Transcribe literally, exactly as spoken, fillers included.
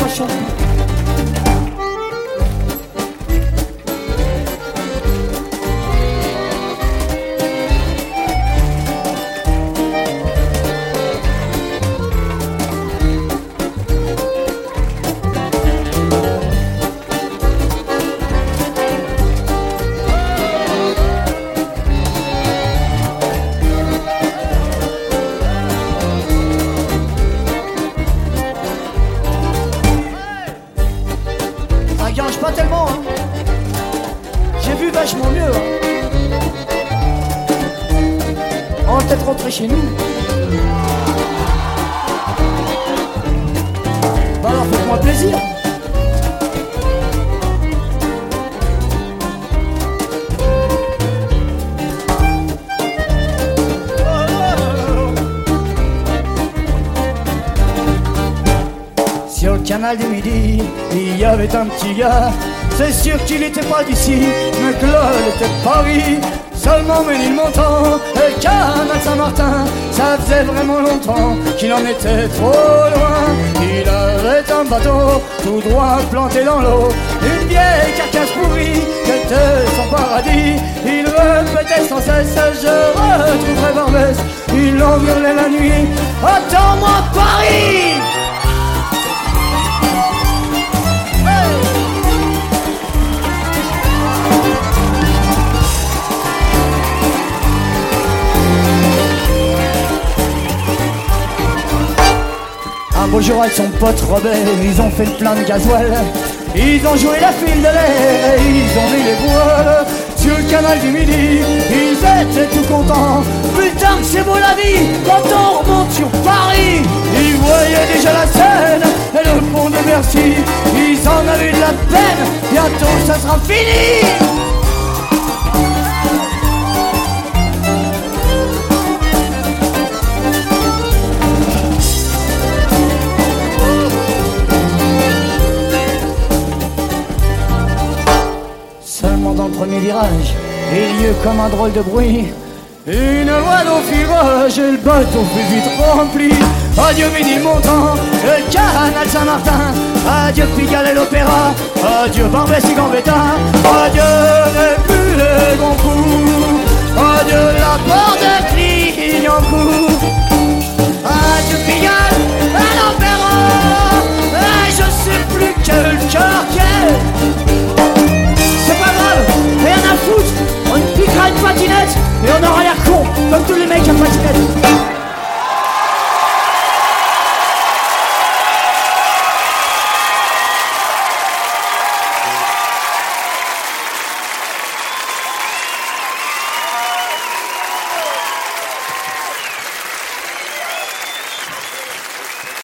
prochaine. Pas tellement, hein. J'ai vu vachement mieux, hein. On va peut-être rentrer chez nous. Bah alors faites-moi plaisir. Sur le canal du Midi, il y avait un petit gars. C'est sûr qu'il était pas d'ici, mais que là, il était de Paris. Seulement Ménilmontant et le canal Saint-Martin, ça faisait vraiment longtemps qu'il en était trop loin. Il avait un bateau tout droit planté dans l'eau, une vieille carcasse pourrie qui était son paradis. Il répétait sans cesse: je retrouverai Barbès. Il en hurlait la nuit: attends-moi Paris. Un beau jour avec son pote Robert, ils ont fait le plein de gasoil. Ils ont joué la file de l'air et ils ont mis les voiles. Sur le canal du Midi, ils étaient tout contents. Putain que c'est beau la vie quand on remonte sur Paris. Ils voyaient déjà la Seine et le pont de Bercy. Ils en avaient de la peine, bientôt ça sera fini. Dans le premier virage, il y eut comme un drôle de bruit. Une voile au virage et le bateau fut vite rempli. Adieu Ménilmontant et le canal Saint-Martin. Adieu Pigalle et l'Opéra. Adieu Barbès et Gambetta. Adieu les bulles et Goncourt. Adieu la